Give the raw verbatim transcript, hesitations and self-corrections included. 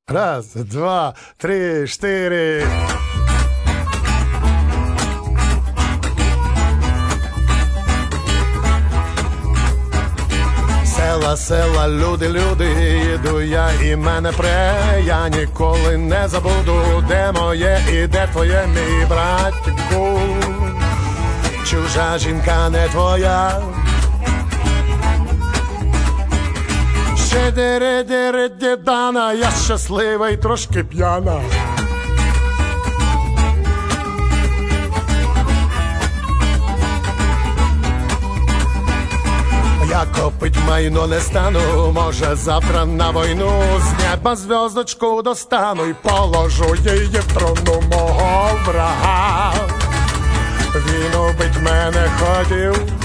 Раз, два, три, чотири. Села, села, люди, люди, їду я і мене пре. Я ніколи не забуду, де моє і де твоє, мій братику. Чужа жінка не твоя. Щедере-дере-дедана, я щаслива і трошки п'яна. Я копить майно не стану, може завтра на війну з неба зв'язочку достану і положу її в трону мого врага. Він убить мене хотів,